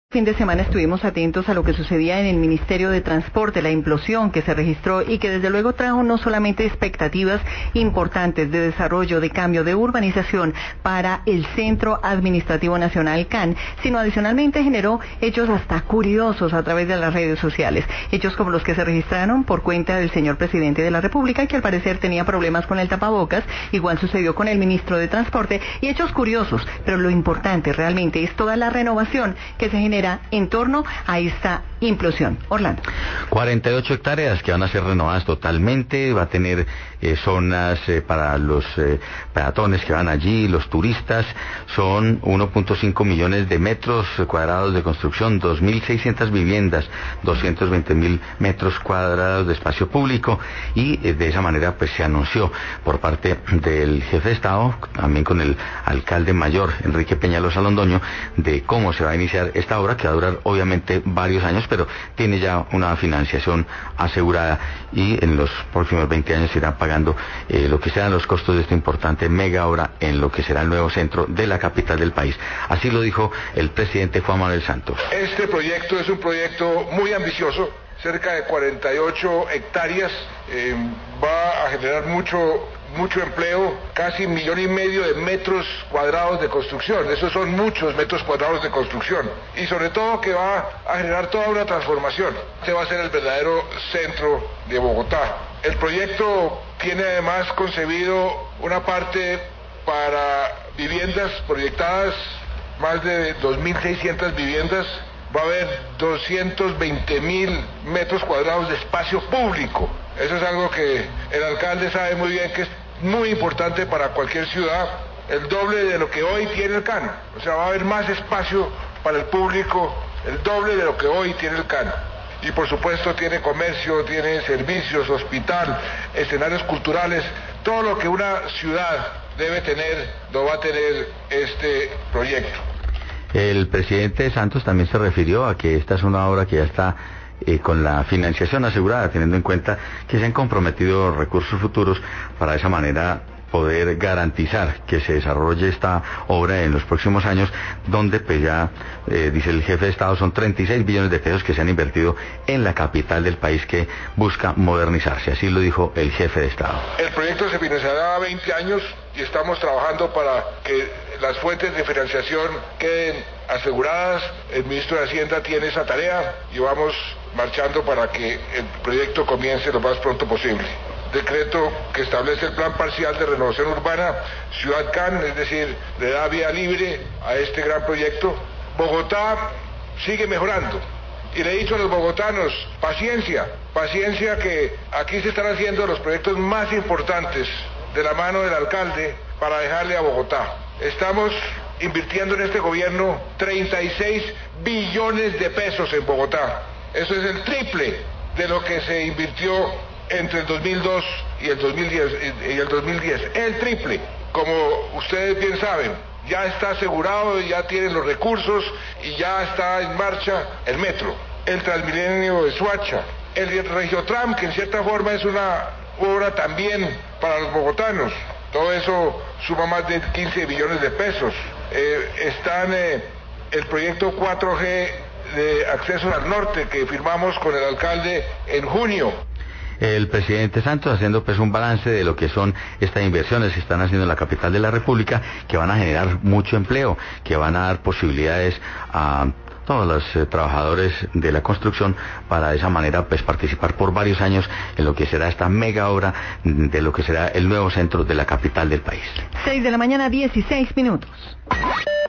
Fin de semana estuvimos atentos a lo que sucedía en el Ministerio de Transporte, la implosión que se registró y que desde luego trajo no solamente expectativas importantes de desarrollo, de cambio, de urbanización para el Centro Administrativo Nacional CAN, sino adicionalmente generó hechos hasta curiosos a través de las redes sociales. Hechos como los que se registraron por cuenta del señor presidente de la República, que al parecer tenía problemas con el tapabocas, igual sucedió con el ministro de Transporte, y hechos curiosos, pero lo importante realmente es toda la renovación que se genera en torno a esta implosión. Orlando. 48 hectáreas que van a ser renovadas totalmente, va a tener zonas para los peatones que van allí, los turistas, son 1.5 millones de metros cuadrados de construcción, 2.600 viviendas, 220.000 metros cuadrados de espacio público, y de esa manera pues se anunció por parte del jefe de Estado, también con el alcalde mayor, Enrique Peñalosa Londoño, de cómo se va a iniciar esta obra, que va a durar obviamente varios años, pero tiene ya una financiación asegurada, y en los próximos 20 años se irá pagando lo que sean los costos de esta importante mega obra en lo que será el nuevo centro de la capital del país. Así lo dijo el presidente Juan Manuel Santos. Este proyecto es un proyecto muy ambicioso, cerca de 48 hectáreas, va a generar mucho empleo, casi 1,5 millones de metros cuadrados de construcción. Esos son muchos metros cuadrados de construcción, y sobre todo que va a generar toda una transformación. Este va a ser el verdadero centro de Bogotá. El proyecto tiene además concebido una parte para viviendas proyectadas, más de 2.600 viviendas. Va a haber 220.000 metros cuadrados de espacio público. Eso es algo que el alcalde sabe muy bien que es muy importante para cualquier ciudad, el doble de lo que hoy tiene el CAN. O sea, va a haber más espacio para el público, el doble de lo que hoy tiene el CAN. Y por supuesto tiene comercio, tiene servicios, hospital, escenarios culturales, todo lo que una ciudad debe tener, lo va a tener este proyecto. El presidente Santos también se refirió a que esta es una obra que ya está con la financiación asegurada, teniendo en cuenta que se han comprometido recursos futuros para de esa manera poder garantizar que se desarrolle esta obra en los próximos años, donde pues ya, dice el jefe de Estado, son 36 billones de pesos que se han invertido en la capital del país, que busca modernizarse. Así lo dijo el jefe de Estado. El proyecto se financiará a 20 años y estamos trabajando para que las fuentes de financiación queden aseguradas. El ministro de Hacienda tiene esa tarea y vamos marchando para que el proyecto comience lo más pronto posible. Decreto que establece el plan parcial de renovación urbana Ciudad CAN, es decir, le da vía libre a este gran proyecto. Bogotá sigue mejorando, y le he dicho a los bogotanos, paciencia que aquí se están haciendo los proyectos más importantes de la mano del alcalde para dejarle a Bogotá. Estamos invirtiendo en este gobierno 36 billones de pesos en Bogotá. Eso es el triple de lo que se invirtió entre el 2002 y el 2010. El triple. Como ustedes bien saben, ya está asegurado, ya tienen los recursos y ya está en marcha el metro, el Transmilenio de Soacha, el Regiotram, que en cierta forma es una obra también para los bogotanos. Todo eso suma más de 15 billones de pesos. Están el proyecto 4G de acceso al norte que firmamos con el alcalde en junio. El presidente Santos haciendo pues un balance de lo que son estas inversiones que están haciendo en la capital de la República, que van a generar mucho empleo, que van a dar posibilidades a todos los trabajadores de la construcción para de esa manera pues participar por varios años en lo que será esta mega obra de lo que será el nuevo centro de la capital del país. 6 de la mañana, 16 minutos.